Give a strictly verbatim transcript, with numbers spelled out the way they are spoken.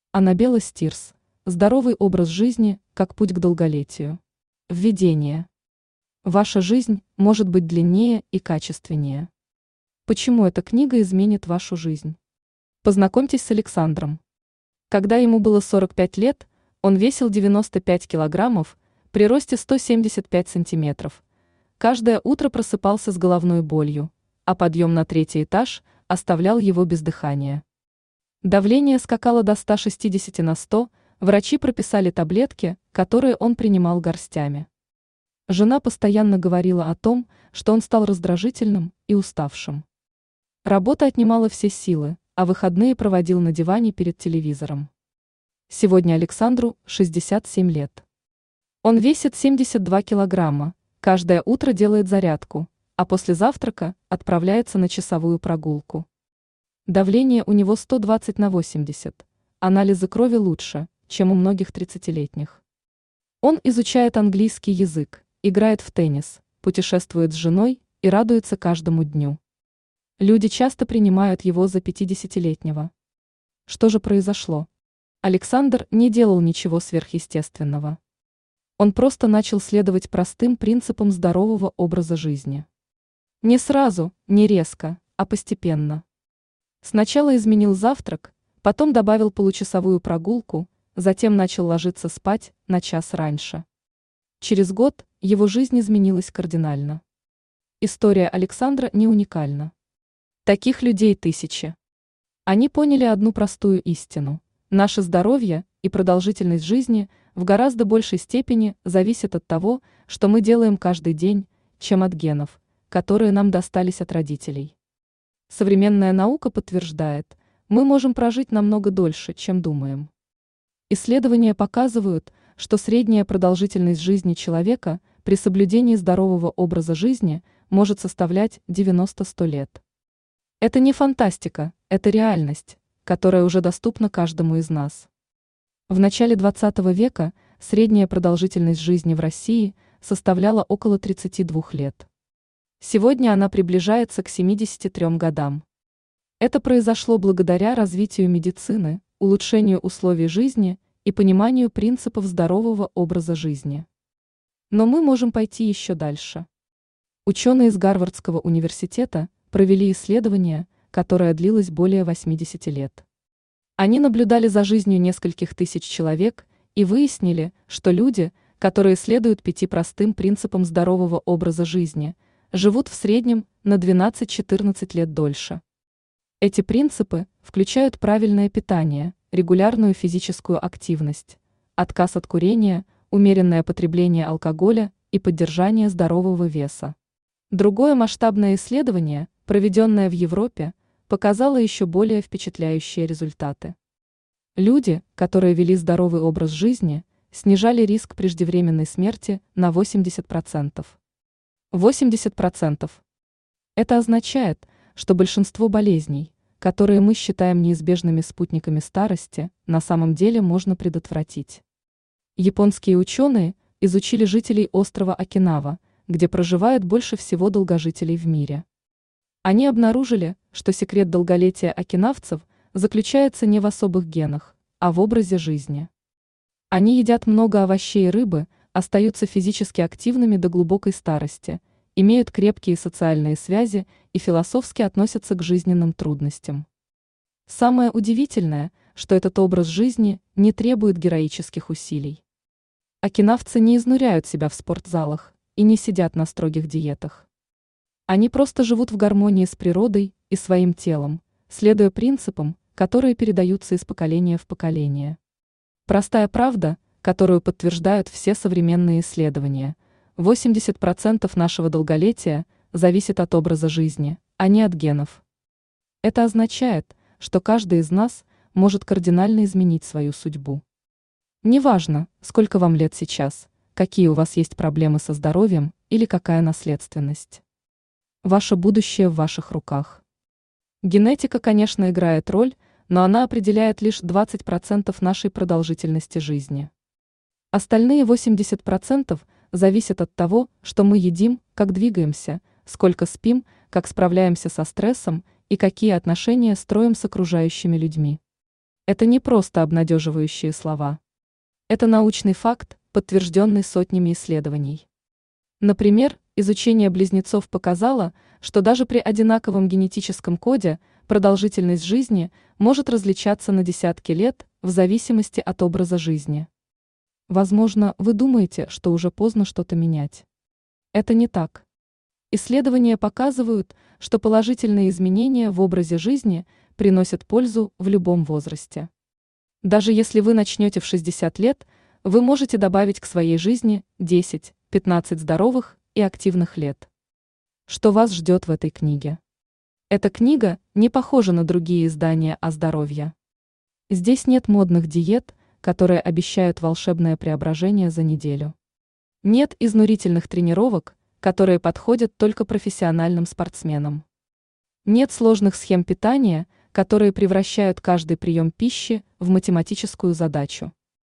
Анабелла Стирс. Здоровый образ жизни как путь к долголетию. Введение. Ваша жизнь может быть длиннее и качественнее. Почему эта книга изменит вашу жизнь? Познакомьтесь с Александром. Когда ему было сорок пять лет, он весил девяносто пять килограммов, при росте сто семьдесят пять сантиметров. Каждое утро просыпался с головной болью, а подъем на третий этаж оставлял его без дыхания. Давление скакало до ста шестидесяти на сто, врачи прописали таблетки, которые он принимал горстями. Жена постоянно говорила о том, что он стал раздражительным и уставшим. Работа отнимала все силы, а выходные проводил на диване перед телевизором. Сегодня Александру шестьдесят семь лет. Он весит семьдесят два килограмма, каждое утро делает зарядку, а после завтрака отправляется на часовую прогулку. Давление у него сто двадцать на восемьдесят, анализы крови лучше, чем у многих тридцатилетних. Он изучает английский язык, играет в теннис, путешествует с женой и радуется каждому дню. Люди часто принимают его за пятидесятилетнего. Что же произошло? Александр не делал ничего сверхъестественного. Он просто начал следовать простым принципам здорового образа жизни. Не сразу, не резко, а постепенно. Сначала изменил завтрак, потом добавил получасовую прогулку, затем начал ложиться спать на час раньше. Через год его жизнь изменилась кардинально. История Александра не уникальна. Таких людей тысячи. Они поняли одну простую истину. Наше здоровье и продолжительность жизни в гораздо большей степени зависят от того, что мы делаем каждый день, чем от генов, которые нам достались от родителей. Современная наука подтверждает, мы можем прожить намного дольше, чем думаем. Исследования показывают, что средняя продолжительность жизни человека при соблюдении здорового образа жизни может составлять девяносто-сто лет. Это не фантастика, это реальность, которая уже доступна каждому из нас. В начале двадцатого века средняя продолжительность жизни в России составляла около тридцати двух лет. Сегодня она приближается к семидесяти трём годам. Это произошло благодаря развитию медицины, улучшению условий жизни и пониманию принципов здорового образа жизни. Но мы можем пойти еще дальше. Ученые из Гарвардского университета провели исследование, которое длилось более восьмидесяти лет. Они наблюдали за жизнью нескольких тысяч человек и выяснили, что люди, которые следуют пяти простым принципам здорового образа жизни, живут в среднем на двенадцать-четырнадцать лет дольше. Эти принципы включают правильное питание, регулярную физическую активность, отказ от курения, умеренное потребление алкоголя и поддержание здорового веса. Другое масштабное исследование, проведенное в Европе, показало еще более впечатляющие результаты. Люди, которые вели здоровый образ жизни, снижали риск преждевременной смерти на восемьдесят процентов. восемьдесят процентов. Это означает, что большинство болезней, которые мы считаем неизбежными спутниками старости, на самом деле можно предотвратить. Японские ученые изучили жителей острова Окинава, где проживает больше всего долгожителей в мире. Они обнаружили, что секрет долголетия окинавцев заключается не в особых генах, а в образе жизни. Они едят много овощей и рыбы, остаются физически активными до глубокой старости, имеют крепкие социальные связи и философски относятся к жизненным трудностям. Самое удивительное, что этот образ жизни не требует героических усилий. Окинавцы не изнуряют себя в спортзалах и не сидят на строгих диетах. Они просто живут в гармонии с природой и своим телом, следуя принципам, которые передаются из поколения в поколение. Простая правда, которую подтверждают все современные исследования: восемьдесят процентов нашего долголетия зависит от образа жизни, а не от генов. Это означает, что каждый из нас может кардинально изменить свою судьбу. Неважно, сколько вам лет сейчас, какие у вас есть проблемы со здоровьем или какая наследственность. Ваше будущее в ваших руках. Генетика, конечно, играет роль, но она определяет лишь двадцать процентов нашей продолжительности жизни. Остальные восемьдесят процентов зависят от того, что мы едим, как двигаемся, сколько спим, как справляемся со стрессом и какие отношения строим с окружающими людьми. Это не просто обнадеживающие слова. Это научный факт, подтвержденный сотнями исследований. Например, изучение близнецов показало, что даже при одинаковом генетическом коде продолжительность жизни может различаться на десятки лет в зависимости от образа жизни. Возможно, вы думаете, что уже поздно что-то менять. Это не так. Исследования показывают, что положительные изменения в образе жизни приносят пользу в любом возрасте. Даже если вы начнете в шестьдесят лет, вы можете добавить к своей жизни десять-пятнадцать здоровых и активных лет. Что вас ждет в этой книге? Эта книга не похожа на другие издания о здоровье. Здесь нет модных диет, которые обещают волшебное преображение за неделю. Нет изнурительных тренировок, которые подходят только профессиональным спортсменам. Нет сложных схем питания, которые превращают каждый прием пищи в математическую задачу.